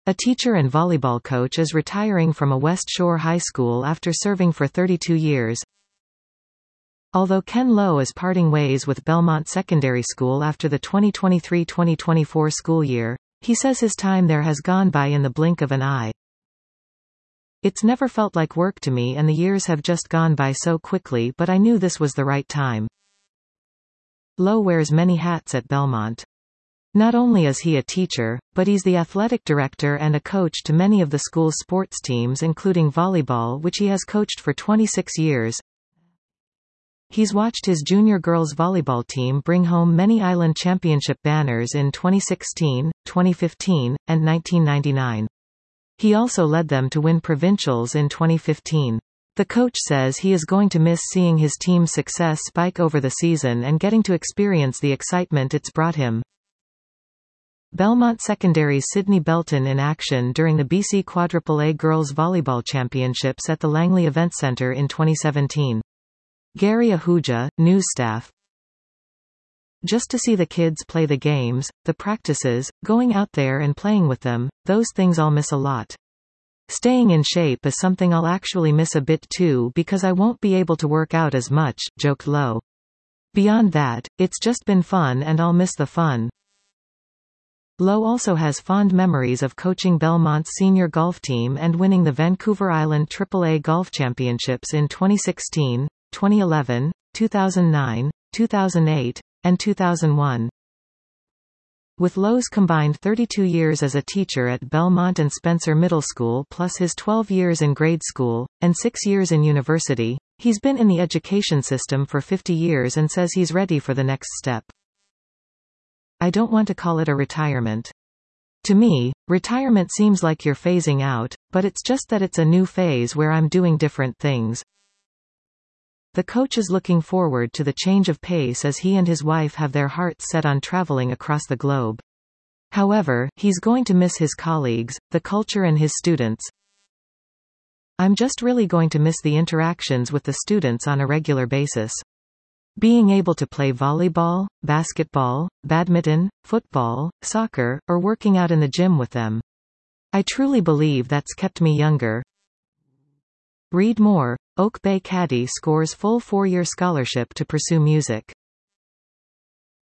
A teacher and volleyball coach is retiring from a West Shore high school after serving for 32 years. Although Ken Lowe is parting ways with Belmont Secondary School after the 2023-2024 school year, he says his time there has gone by in the blink of an eye. It's never felt like work to me and the years have just gone by so quickly, but I knew this was the right time. Lowe wears many hats at Belmont. Not only is he a teacher, but he's the athletic director and a coach to many of the school's sports teams including volleyball, which he has coached for 26 years. He's watched his junior girls volleyball team bring home many Island Championship banners in 2016, 2015, and 1999. He also led them to win provincials in 2015. The coach says he is going to miss seeing his team's success spike over the season and getting to experience the excitement it's brought him. Belmont Secondary's Sydney Belton in action during the BC Quadruple A Girls Volleyball Championships at the Langley Event Centre in 2017. Gary Ahuja, news staff. Just to see the kids play the games, the practices, going out there and playing with them, those things I'll miss a lot. Staying in shape is something I'll actually miss a bit too because I won't be able to work out as much, joked Lowe. Beyond that, it's just been fun and I'll miss the fun. Lowe also has fond memories of coaching Belmont's senior golf team and winning the Vancouver Island AAA Golf Championships in 2016, 2011, 2009, 2008, and 2001. With Lowe's combined 32 years as a teacher at Belmont and Spencer Middle School plus his 12 years in grade school, and 6 years in university, he's been in the education system for 50 years and says he's ready for the next step. I don't want to call it a retirement. To me, retirement seems like you're phasing out, but it's just that it's a new phase where I'm doing different things. The coach is looking forward to the change of pace as he and his wife have their hearts set on traveling across the globe. However, he's going to miss his colleagues, the culture and his students. I'm just really going to miss the interactions with the students on a regular basis. Being able to play volleyball, basketball, badminton, football, soccer, or working out in the gym with them. I truly believe that's kept me younger. Read more. Oak Bay caddy scores full 4-year scholarship to pursue music.